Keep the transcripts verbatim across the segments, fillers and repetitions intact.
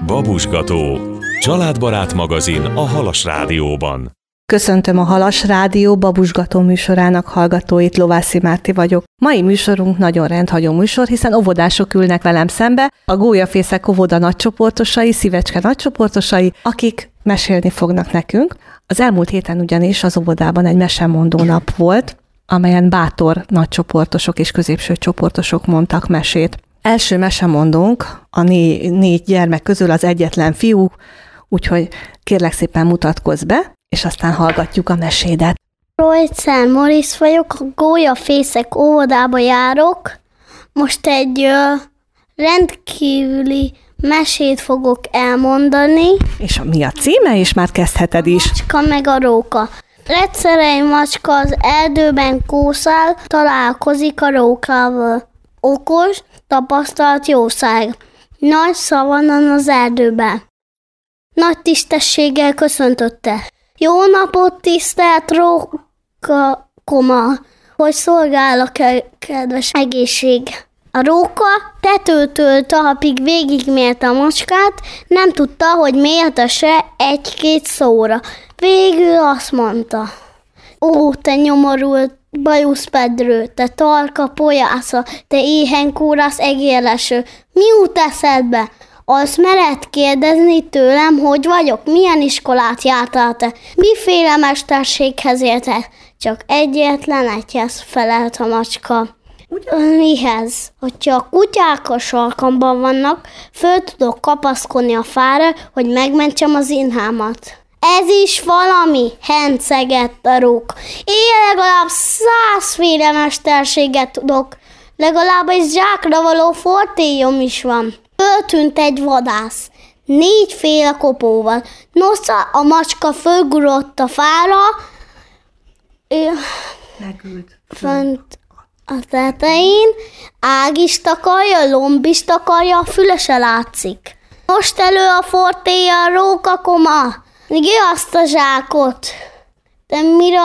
Babusgató. Családbarát magazin a Halas Rádióban. Köszöntöm a Halas Rádió babusgató műsorának hallgatóit, Lovászi Márti vagyok. Mai műsorunk nagyon rendhagyó műsor, hiszen óvodások ülnek velem szembe, a Gólyafészek óvoda nagycsoportosai, Szívecske nagycsoportosai, akik mesélni fognak nekünk. Az elmúlt héten ugyanis az óvodában egy mesemondó nap volt, amelyen bátor nagycsoportosok és középső csoportosok mondtak mesét. Első mesemondónk a né- négy gyermek közül az egyetlen fiú, úgyhogy kérlek szépen mutatkozz be, és aztán hallgatjuk a mesédet. Rojcán Morisz vagyok, a Gólyafészek óvodába járok. Most egy ö, rendkívüli mesét fogok elmondani. És mi a címe, és már kezdheted is. A macska meg a róka. Egyszer egy macska az erdőben kószál, találkozik a rókával. Okos, tapasztalt jószág. Nagy szavannan az erdőben. Nagy tisztességgel köszöntötte. Jó napot, tisztelt róka koma, hogy szolgál a kedves egészség. A róka tetőtől talpig végigmérte a macskát, nem tudta, hogy mértese egy-két szóra. Végül azt mondta: ó, te nyomorult bajuszpedrő, te tarka polyásza, te éhen kórász egérleső, mi jut eszedbe? Azt mered kérdezni tőlem, hogy vagyok, milyen iskolát jártál te, miféle mesterséghez érte? Csak egyetlen egyhez felelt a macska. Mihez? Hogyha a kutyák a sarkamban vannak, föl tudok kapaszkodni a fára, hogy megmentsem az inhámat. Ez is valami, hencegett a róka. Én legalább százféle mesterséget tudok, legalább egy zsákra való fortélyom is van. Föltűnt egy vadász, négyféle kopóval. Nosza, a macska fölgurodt a fára, Megült. Fönt a tetején, ág is takarja, lomb is takarja, a füle se látszik. Most elő a fortélya a rókakoma, gi azt a zsákot. De mire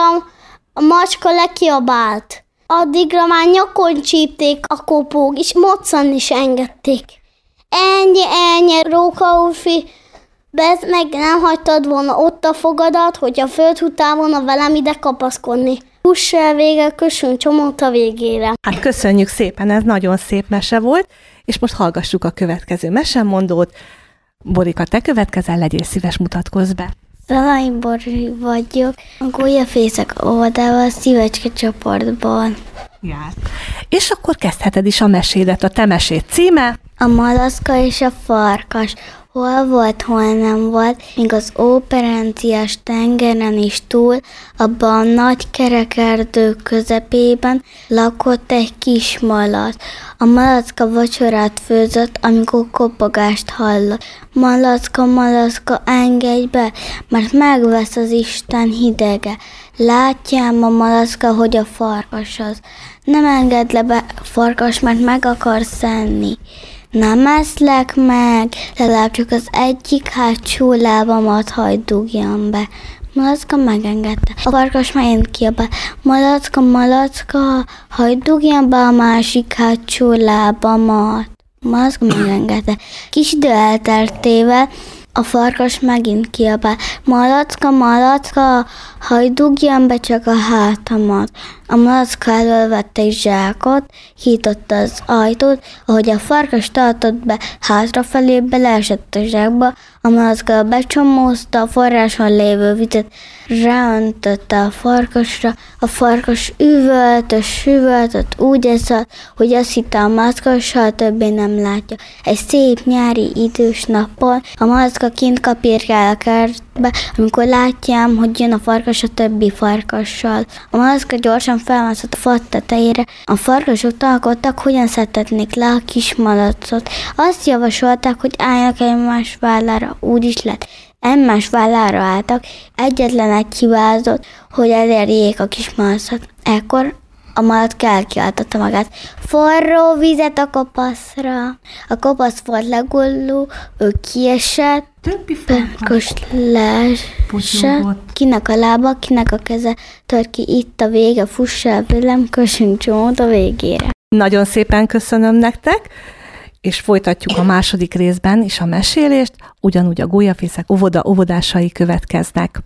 a macska lekiabált, addigra már nyakon csípték a kopók, és moccan is engedték. Ennyi, ennyi, róka úrfi, bezd meg, nem hagytad volna ott a fogadat, hogyha föl tudtál volna velem ide kapaszkodni. Huss el végre, kössünk csomót a végére. Hát köszönjük szépen, ez nagyon szép mese volt, és most hallgassuk a következő mesemondót. Borika, te következel, legyél szíves, mutatkozz be. Szalai Bori vagyok, a Gólyafészek óvodával, a Szívecske csoportban. Jár. És akkor kezdheted is a mesédet, a te mesét címe. A malacka és a farkas. Hol volt, hol nem volt, míg az óperenciás tengeren is túl, abban a nagy kerekerdő közepében lakott egy kis malac. A malacka vacsorát főzött, amikor kopogást hallott. Malacka, malacka, engedj be, mert megvesz az Isten hidege. Látjám a malacka, hogy a farkas az. Nem engedd le be, farkas, mert meg akarsz enni. Nem eszlek meg, legalább csak az egyik hátsó lábamat hagyd dugjam be. Malacka megengedte. A farkas megint kiabál: malacka, malacka, hagyd dugjam be a másik hátsó lábamat. Malacka megengedte. Kis idő elteltével a farkas megint kiabál: malacka, malacka, hagyd dugjam be csak a hátamat. A malacka elővette egy zsákot, kinyitotta az ajtót, ahogy a farkas tartott be, hátrafelé beleesett a zsákba, a malacka becsomózta a forráson lévő vizet, ráöntötte a farkasra, a farkas üvöltött, süvöltött, úgy eszalt, hogy azt hitte a malacka, hogy soha többé nem látja. Egy szép nyári idős napon a malacka kint kapirgál a kertbe, amikor látjám, hogy jön a farkas a többi farkassal. A malacka gyorsan felmászott a fa tetejére. A farkasok találkoztak, hogyan szedhetnék le a kis malacot. Azt javasolták, hogy álljanak egymás vállára, úgy is lett. Egymás vállára álltak, egyetlen egy hibázott, hogy elérjék a kis malacot. Ekkor a malacka elkiáltotta magát: forró vizet a kopaszra. A kopasz volt legulló, ő kiesett, Többi farkas leesett, kinek a lába, kinek a keze, tört ki, itt a vége, fuss el velem, kössünk csomót a végére. Nagyon szépen köszönöm nektek. és folytatjuk a második részben is a mesélést, ugyanúgy a gólyafészek óvoda óvodásai következnek.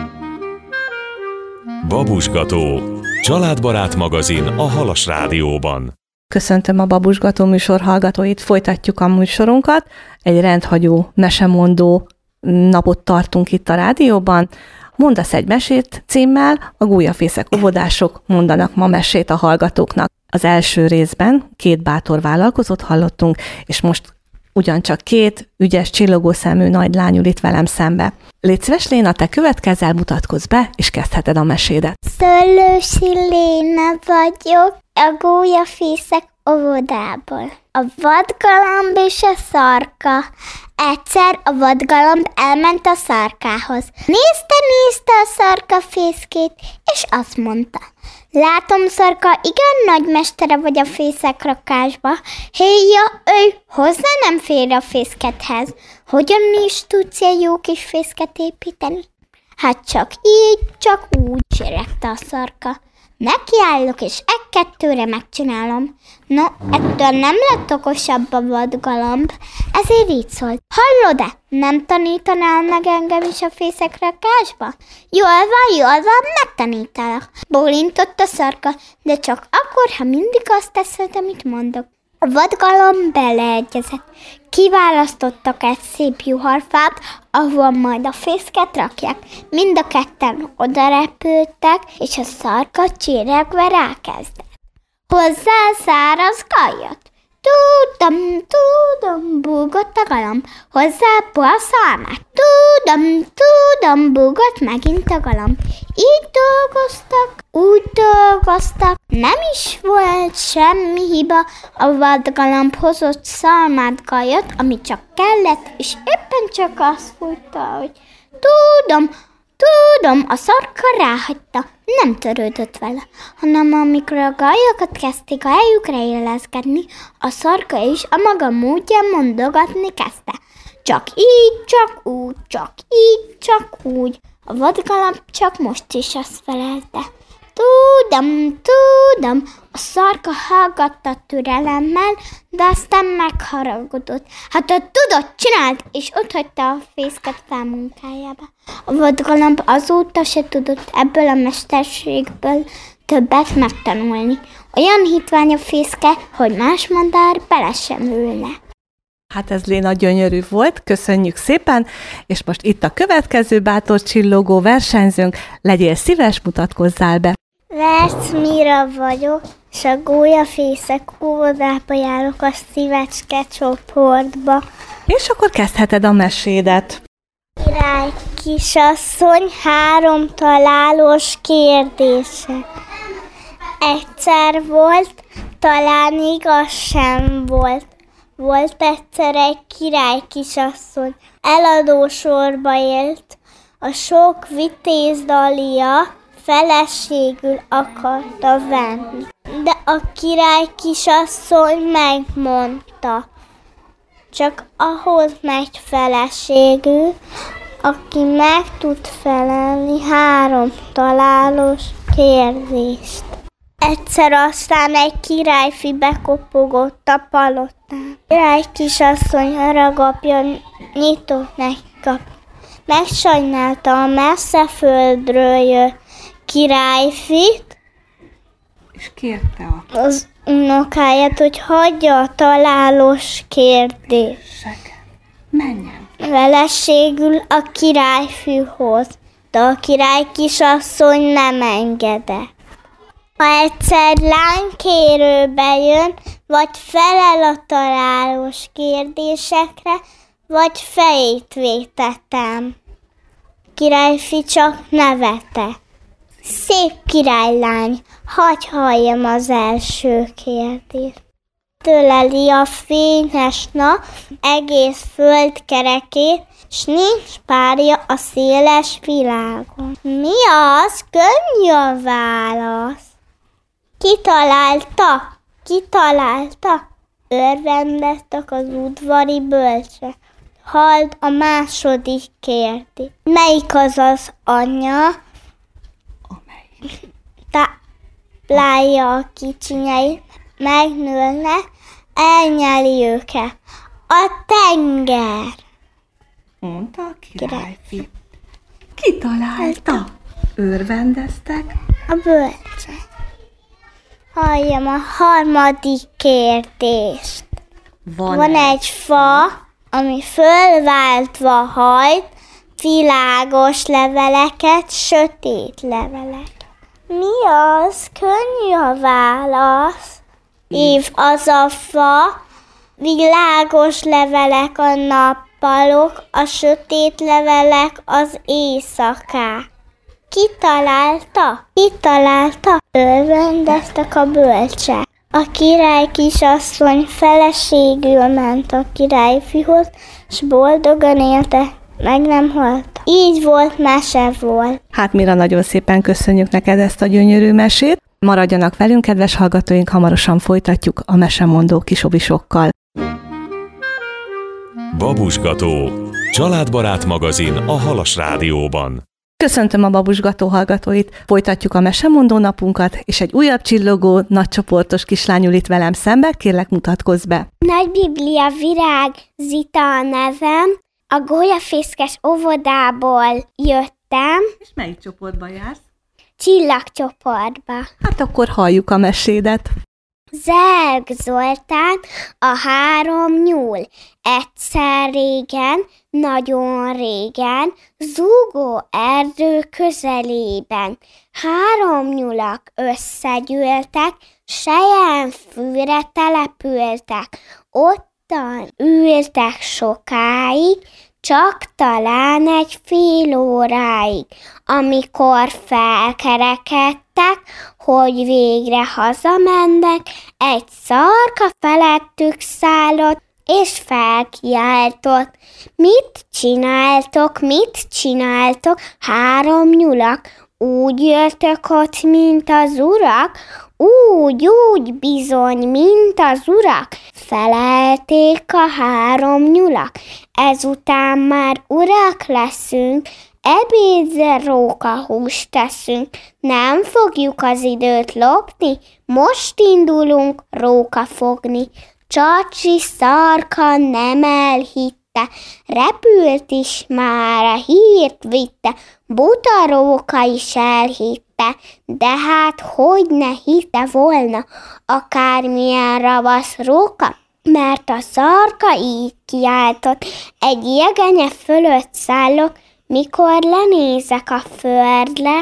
Babusgató, családbarát magazin a Halas Rádióban. Köszöntöm a Babusgató műsor hallgatóit, folytatjuk a műsorunkat. Egy rendhagyó, mesemondó napot tartunk itt a rádióban. Mondasz egy mesét címmel, a gólyafészek óvodások mondanak ma mesét a hallgatóknak. Az első részben két bátor vállalkozót hallottunk, és most ugyancsak két ügyes, csillogó szemű nagy lány ül itt velem szembe. Légy szíves, Léna, te következzel, mutatkozz be, és kezdheted a mesédet. Szőlősi Léna vagyok, a gólyafészek óvodából. A vadgalamb és a szarka. Egyszer a vadgalamb elment a szarkához. Nézte, nézte a szarka fészkét, és azt mondta: látom, szarka, igen nagy mestere vagy a fészekrakásba. Héja, ő hozzá nem fér a fészkedhez. Hogyan is tudsz egy jó kis fészket építeni? Hát csak így, csak úgy, csiregte a szarka. Nekiállok, és egy-kettőre megcsinálom. No, ettől nem lett okosabb a vadgalamb, ezért így szólt: hallod-e, nem tanítanál meg engem is a fészekrakásba? Jól van, jól van, megtanítalak. Bólintott a szarka, de csak akkor, ha mindig azt teszed, amit mondok. A vadgalamb beleegyezett. Kiválasztottak egy szép juharfát, ahol majd a fészket rakják. Mind a ketten oda repültek, és a szarka csiregve rákezdett. Hozzá száraz gajat. Tudom, tudom, búgott a galamb. Hozzá poszalmát. Tudom, tudom, búgott megint a galamb. Így dolgoztak, úgy dolgoztak, nem is volt semmi hiba. A vadgalamb hozott szalmát, gajat, ami csak kellett, és éppen csak azt fújta, hogy tudom, tudom, a szarka ráhagyta. Nem törődött vele, hanem amikor a gajakat kezdték a helyükre illeszkedni, a szarka is a maga módján mondogatni kezdte. Csak így, csak úgy, csak így, csak úgy. A vadgalamb csak most is azt felelte: tudom, tudom. A szarka hallgatta türelemmel, de aztán megharagudott. Hát ha tudod, csináld, és otthagyta a fészket felmunkájába. A vadgalamb azóta se tudott ebből a mesterségből többet megtanulni. Olyan hitvány a fészke, hogy más madár bele sem ülne. Hát ez, Léna, gyönyörű volt, köszönjük szépen, és most itt a következő bátor csillogó versenyzőnk, legyél szíves, mutatkozzál be. Verszmira vagyok, és a gólyafészek óvodába járok a szívecske csoportba. És akkor kezdheted a mesédet. Király kisasszony három találós kérdése. Egyszer volt, talán igaz sem volt. Volt egyszer egy király kisasszony, eladó sorba élt. A sok vitéz Dalia feleségül akarta venni. De a király kisasszony megmondta: csak ahhoz megy feleségül, aki meg tud felelni három találós kérdést. Egyszer aztán egy királyfi bekopogott a palotán. Király kisasszony haragapja nyitott neki kaput. Megsajnálta a messze földről jött királyfit, És kérte a az unokáját, hogy hagyja a találós kérdést. seg. Menjen. Feleségül a királyfihoz, de a király kisasszony nem engedett. Ha egyszer lánykérőbe jön, vagy felel a találós kérdésekre, vagy fejét vétettem. Királyfi csak nevete. Szép királylány, hagy halljam az első kérdést. Töleli a fényes nap egész földkerekét, s nincs párja a széles világon. Mi az? Könnyű a válasz. Ki találta? Ki találta? Örvendeztek az udvari bölcsek. Halld a második kérdés. Melyik az az anya? Táplálja a kicsinyeit, megnőlnek, elnyeli őket. A tenger. Mondta a királyfi. Ki találta? Örvendeztek? A bölcsek. Halljam a harmadik kérdést. Van, Van egy fa, ami fölváltva hajt világos leveleket, sötét leveleket. Mi az? Könnyű a válasz. Év az a fa, világos levelek a nappalok, a sötét levelek az éjszakák. Ki találta? Ki találta? Örvendeztek a bölcsek. A király kisasszony feleségül ment a királyfihoz, s boldogan élte, meg nem halt. Így volt, mese volt. Hát Mira, nagyon szépen köszönjük neked ezt a gyönyörű mesét. Maradjanak velünk, kedves hallgatóink, hamarosan folytatjuk a mesemondó kisobisokkal. Babusgató. Családbarát magazin a Halas Rádióban. Köszöntöm a Babusgató hallgatóit, folytatjuk a mesemondó napunkat, és egy újabb csillogó, nagycsoportos kislány ül itt velem szembe, kérlek mutatkozz be. Nagy Biblia Virág Zita a nevem, a gólyafészkes óvodából jöttem, És melyik csoportba jársz? csillagcsoportba. Hát akkor halljuk a mesédet. Zerg Zoltán, a három nyúl. Egyszer régen, nagyon régen, zúgó erdő közelében. Három nyulak összegyűltek, selyemfűre települtek. Ottan ültek sokáig, csak talán egy fél óráig, amikor felkerekedtek, hogy végre hazamennek, egy szarka felettük szállott, és felkiáltott. Mit csináltok, mit csináltok, három nyulak? Úgy jöttök ott, mint az urak? Úgy, úgy, bizony, mint az urak, felelték a három nyulak. Ezután már urak leszünk, ebédre rókahúst teszünk. Nem fogjuk az időt lopni, most indulunk róka fogni. Csacsi szarka nem elhitte, repült is már a hírt vitte, buta róka is elhitte, de hát hogy ne hitte volna akármilyen ravasz róka, mert a szarka így kiáltott, egy jegenye fölött szállok, mikor lenézek a földre,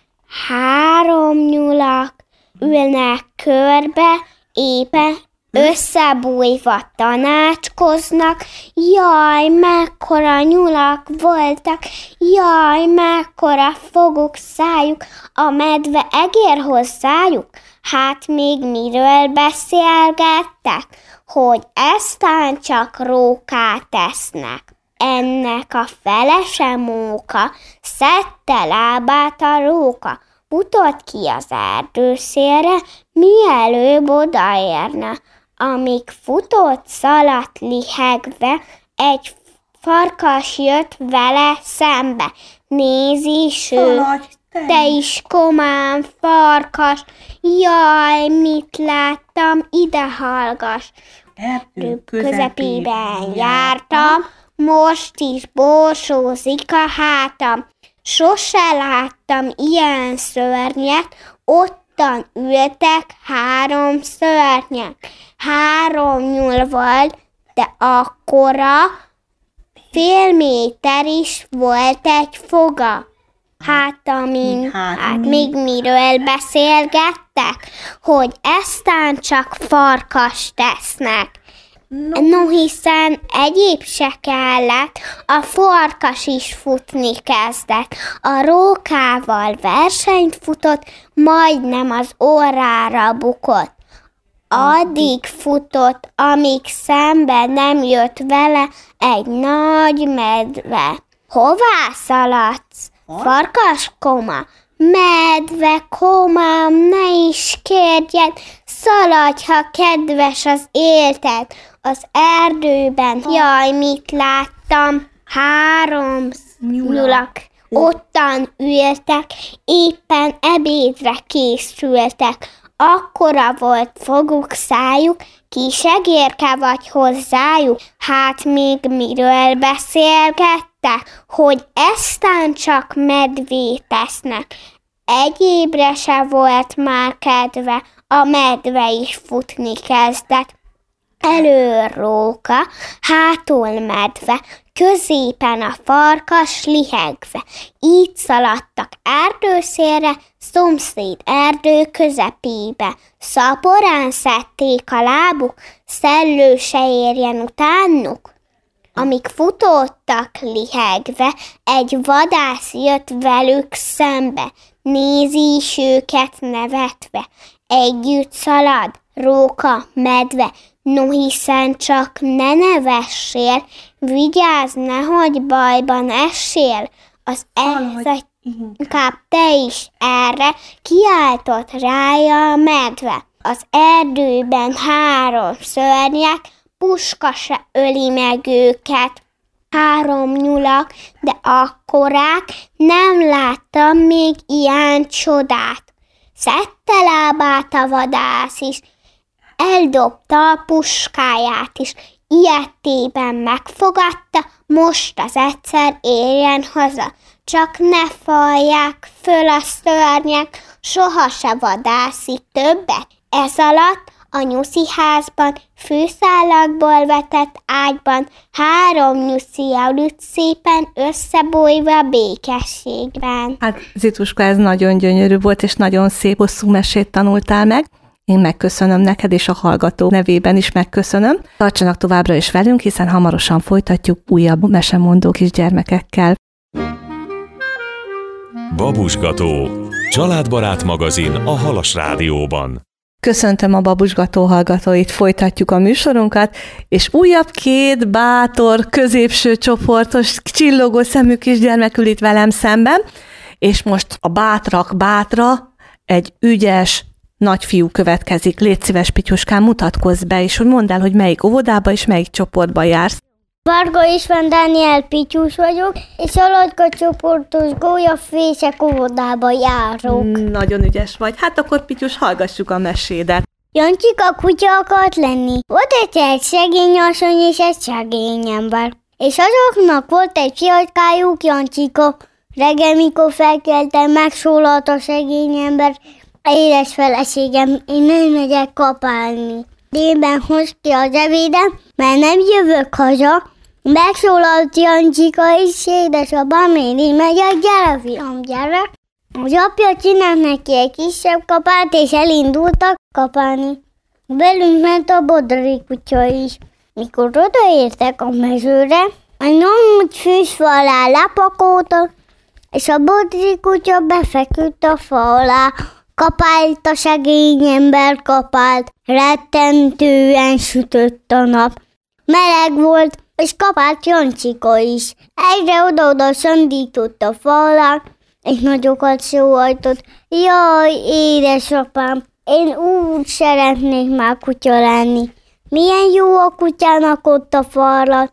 három nyulak ülnek körbe, éppen összebújva tanácskoznak, jaj, mekkora nyulak voltak, jaj, mekkora foguk szájuk, a medve egér hozzájuk. Hát még miről beszélgettek, hogy eztán csak rókát esznek. Ennek a felese móka, szedte lábát a róka, futott ki az erdőszélre, mielőbb odaérne. Amíg futott, szaladt lihegve, egy farkas jött vele szembe. Nézi, ső, te. te is komám farkas, jaj, mit láttam, ide hallgass. Erdő közepében jártam, most is borsózik a hátam. Sose láttam ilyen szörnyet, ottan ültek három szörnyek. Három nyúl volt, de akkora, fél méter is volt egy foga. Hát, amin, hát, hát még miről beszélgettek, hogy eztán csak farkas tesznek. No. no, hiszen egyéb se kellett, a farkas is futni kezdett. A rókával versenyt futott, majdnem az orrára bukott. Addig futott, amíg szembe nem jött vele egy nagy medve. Hová szaladsz? Farkas koma? Medve komám, ne is kérjed, szaladj, ha kedves az élted. Az erdőben, jaj, mit láttam, három nyulak ottan ültek, éppen ebédre készültek. akkora volt foguk, szájuk, kis egérke vagy hozzájuk, hát még miről beszélgettek, hogy eztán csak medvét esznek. Egyébre se volt már kedve, a medve is futni kezdett. Elől róka, hátul medve, középen a farkas lihegve. Így szaladtak erdőszélre, szomszéd erdő közepébe. Szaporán szedték a lábuk, szellő se érjen utánuk. Amíg futódtak lihegve, egy vadász jött velük szembe, nézi is őket nevetve. Együtt szalad, róka, medve, no hiszen csak ne nevessél, vigyázz, nehogy bajban essél. Az ez inkább te is erre, kiáltott rája a medve. Az erdőben három szörnyek, puska se öli meg őket. Három nyulak, de akkorák, nem láttam még ilyen csodát. Szedte lábát a vadász is, eldobta a puskáját is, ilyettében megfogadta, most az egyszer érjen haza. Csak ne falják föl a szörnyek, soha se vadászik többet. Ez alatt a nyuszi házban, fűszálakból vetett ágyban három nyuszi aludt szépen összebújva békességben. Hát Zituska, ez nagyon gyönyörű volt, és nagyon szép, hosszú mesét tanultál meg. Én megköszönöm neked, és a hallgató nevében is megköszönöm. Tartsanak továbbra is velünk, hiszen hamarosan folytatjuk újabb mesemondó kisgyermekekkel. Babusgató, családbarát magazin a Halas Rádióban. Köszöntöm a Babusgató hallgatóit, folytatjuk a műsorunkat, és újabb két bátor, középső csoportos, csillogó szemű kisgyermek ül itt velem szemben, és most a bátrak bátra egy ügyes nagyfiú következik. Légy szíves, Pityuskám, mutatkozz be, és hogy mondd el, hogy melyik óvodába és melyik csoportba jársz. Varga István Dániel Pityus vagyok, és Aladka csoportos gólyafészek óvodába járok. Nagyon ügyes vagy. Hát akkor, Pityus, hallgassuk a mesédet. Jancsika kutya akart lenni. Volt egy, egy szegény asszony és egy szegény ember. És azoknak volt egy fiacskájuk, Jancsika. Reggel, mikor felkeltem, megszólalt a szegény ember. Édes feleségem, én nem megyek kapálni. Délben hoz ki az ebédem, mert nem jövök haza. Megszólalt Jancsika is, édesapám, én így megyek, gyere fiam, gyere. Az apja csinált neki egy kisebb kapát, és elindultak kapálni. Velünk ment a bodri kutya is. Mikor odaértek a mezőre, egy nagy fűsfa alá lepakoltak, és a bodri kutya befeküdt a fa alá. Kapált a szegény ember, kapált, rettentően sütött a nap. Meleg volt, és kapált Jancsika is. Egyre oda-oda szandított a fa alá, és nagyokat szóhajtott. Jaj, édesapám, én úgy szeretnék már kutya lenni. Milyen jó a kutyának ott a fa alatt.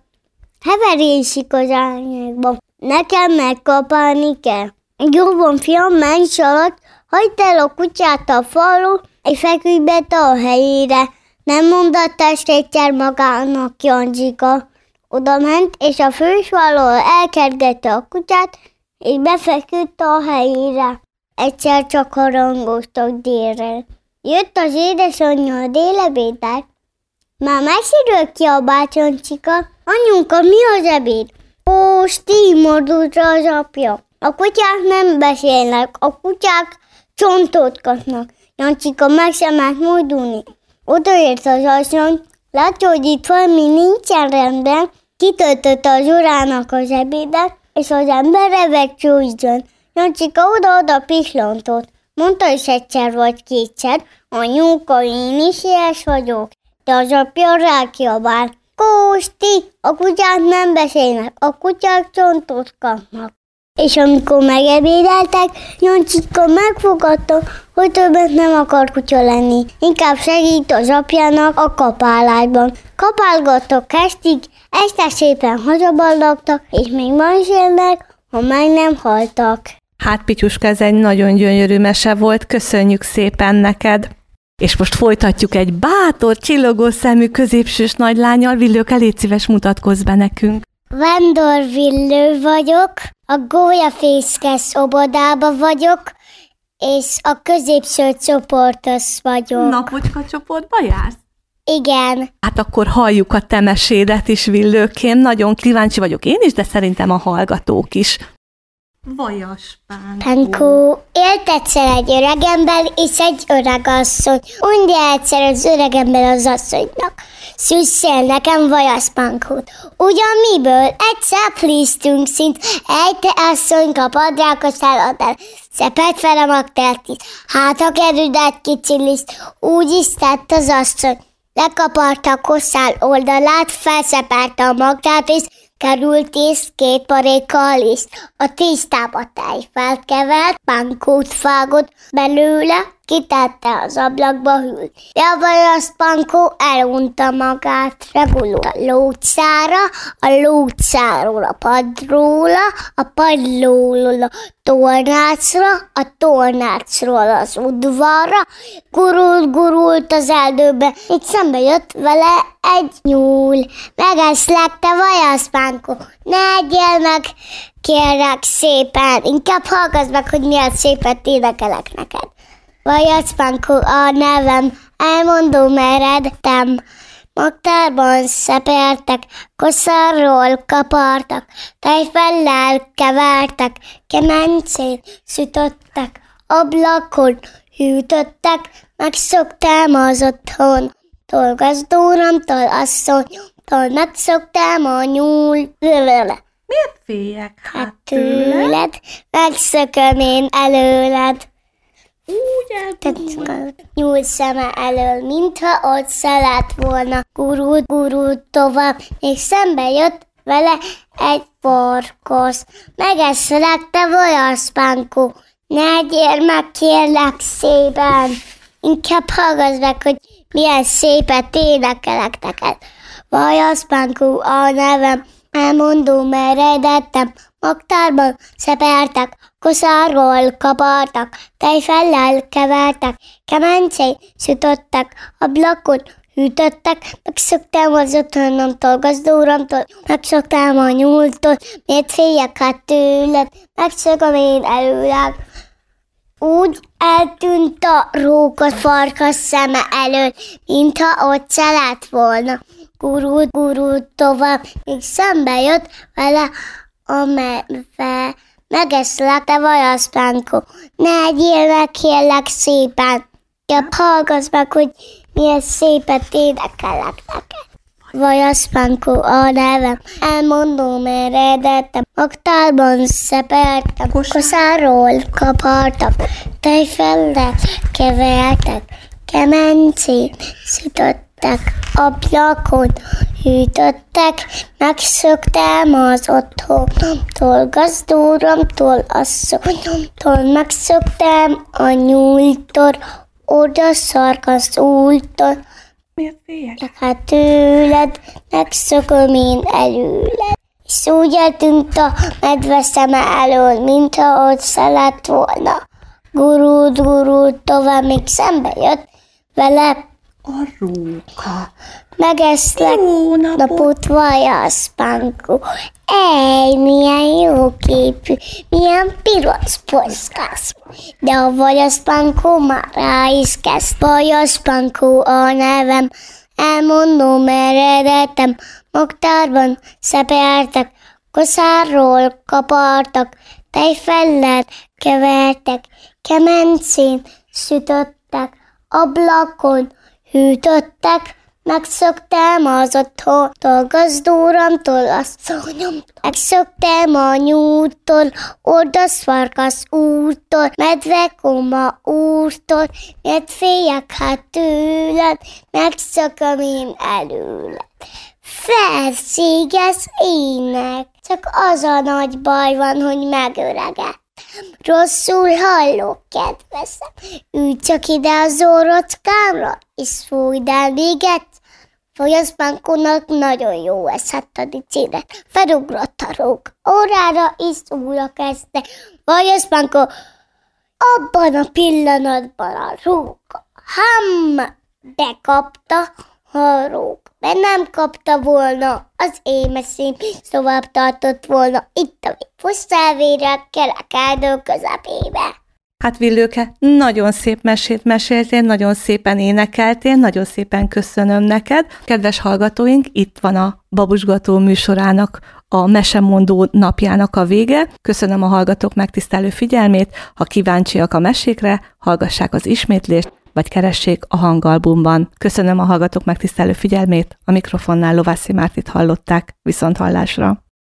Heverésik az árnyékban. Nekem megkapálni kell. Jó van, fiam, menj alatt, hagyd el a kutyát a falon, és feküdj be te a helyére. Nem mondatta ezt egyszer magának Jancsika. Oda ment, és a fősvalól elkergette a kutyát, és befeküdt a helyére. Egyszer csak harangoztak délre. Jött az édesanyja a délebédát. Már messziről kiabált Jancsika. Anyunka, mi az ebéd? Ó, Steve, mordult rá az apja. A kutyák nem beszélnek, a kutyák csontot kapnak. Jancsika meg sem ment mozdulni. Odaért az asszony, látja, hogy itt valami nincsen rendben, kitöltötte az urának az ebédet, és az ember revegcsújzön. Jancsika oda-oda pislantott. Mondta is egyszer vagy kétszer, anyuka, én is ilyes vagyok. De az apja rákiabál. Kósti, a kutyák nem beszélnek, a kutyák csontot kapnak. És amikor megebédeltek, Jancsika megfogadta, hogy többet nem akar kutya lenni. Inkább segít az apjának a kapálásban. Kapálgattak estig, este szépen hazaballagtak, és még ma is élnek, ha meg nem haltak. Hát, Pityuska, ez egy nagyon gyönyörű mese volt, köszönjük szépen neked! És most folytatjuk egy bátor, csillogó szemű középsős nagylánnyal. Villőke, légy szíves, mutatkozz be nekünk. Vándor Villő vagyok, a gólyafészke szobodába vagyok, és a középső csoportos vagyok. Napocska csoportba jársz? Igen. Hát akkor halljuk a te mesédet is, Villőkém. Nagyon kíváncsi vagyok én is, de szerintem a hallgatók is. Vajas Pánkó. Pánkó. Élt egyszer egy öregember és egy öregasszony. Mondja egyszer az öregember az asszonynak: szüsszel nekem vajas Pánkót. Ugyan miből? Egyszer plisztünk szint, egy te asszony kapadrák a szállatel. Szepet fel a magtert is, hát a kerület kicsi liszt. Úgy is tett az asszony. Lekaparta a koszál oldalát, felszepárta a magtát, és került és két parékkal is. A tésztába tej felkevert, Pánkót vágott belőle, kitette az ablakba, hűlt. De a vajas Pánkó elunta magát, reguló a lócára, a lócáról a padróla, a padlóról a tornácra, a tornácról az udvarra, gurult, gurult az erdőbe, így szembe jött vele egy nyúl. Megeszlek, te vajas Pánkó, ne egyél meg, kérlek szépen, inkább hallgass meg, hogy milyen szépet énekelek neked. Vajas Pánkó a nevem, elmondom eredetem. Magtárban szepertek, koszarról kapartak, tejfellel kevertek, kemencén sütöttek, ablakon hűtöttek, megszoktam az otthon. Tól gazdóramtól, asszonytól, megszoktam a nyúl. Miért féljek hát tőled? Megszököm én előled. Úgy Tetszik a nyúl szeme elől, mintha ott szállt volna. Gurult, gurult tovább, még szembe jött vele egy farkas. Megeszlek, te vajas Pánkó, ne egyél meg, kérlek szépen. Inkább hallgass meg, hogy milyen szépet énekelek neked. Vajas Pánkó a nevem, elmondom eredetem. Magtárban szepertek, koszárról kapartak, tejfellel kevertek, kemencén sütöttek, ablakon hűtöttek, megszoktam az otthonomtól, gazdóramtól, megszoktam a nyúltól, miért féljek hát tőled, megszököm én előleg. Úgy eltűnt a róka farkas szeme elől, mintha ott se lett volna. Gurult, gurult tovább, még szembe jött vele a medve. Megeszlek, te vajas Pánkó, ne egyél meg, kérlek szépen. Csak hallgass meg, hogy milyen szépet énekelek neked. Vajas Pánkó a nevem, elmondom eredetem. Magtárban szepertem, koszárról kapartak, tejfellel kevertek, kemencén sütöttek, ablakon hűtöttek, megszöktem az otthonomtól, gazdóramtól, asszonyomtól, megszöktem a nyúltól, oda szarkasz últól. Miért féljek? Hát tőled, megszököm én előled. És úgy eltűnt a medve szeme elől, mintha ott se lett volna. Gurult, gurult tovább, még szembe jött vele A róka. Megeszlek, Jó napot, napot vajas Pánkó. Ej, milyen jó képű, milyen piros poszkász. De a vajas Pánkó már rá is kezd. Vajas Pánkó a nevem, elmondom eredetem. Magtárban szepertek, koszárról kapartak, tejfellel kevertek, kemencén sütöttek, ablakon hűtöttek, megszöktem az otthontól, gazdóramtól, asszonyomtól, megszöktem a nyúltól, ordas farkas úrtól, medvekoma úrtól, miért féljek hát tőled, megszököm én előled. Felszígesz ének, csak az a nagy baj van, hogy megöregedtem. Rosszul hallok, kedvesem. Ülj csak ide az orrockámra, és fújd el még egyszer. Vajas Pánkónak nagyon jó esett a dicséret. Felugrott a róka órára, és újra kezdte. Vajas Pánkó abban a pillanatban a róka ham, bekapta, harók. Mert nem kapta volna, az én messzém tovább tartott volna itt a fosztálvérekkel a kárdó közepébe. Hát Villőke, nagyon szép mesét meséltél, nagyon szépen énekeltél, nagyon szépen köszönöm neked. Kedves hallgatóink, itt van a Babusgató műsorának, a Mesemondó napjának a vége. Köszönöm a hallgatók megtisztelő figyelmét, ha kíváncsiak a mesékre, hallgassák az ismétlést, vagy keressék a hangalbumban. Köszönöm a hallgatók megtisztelő figyelmét, a mikrofonnál Lovászi Mártit hallották, viszont hallásra.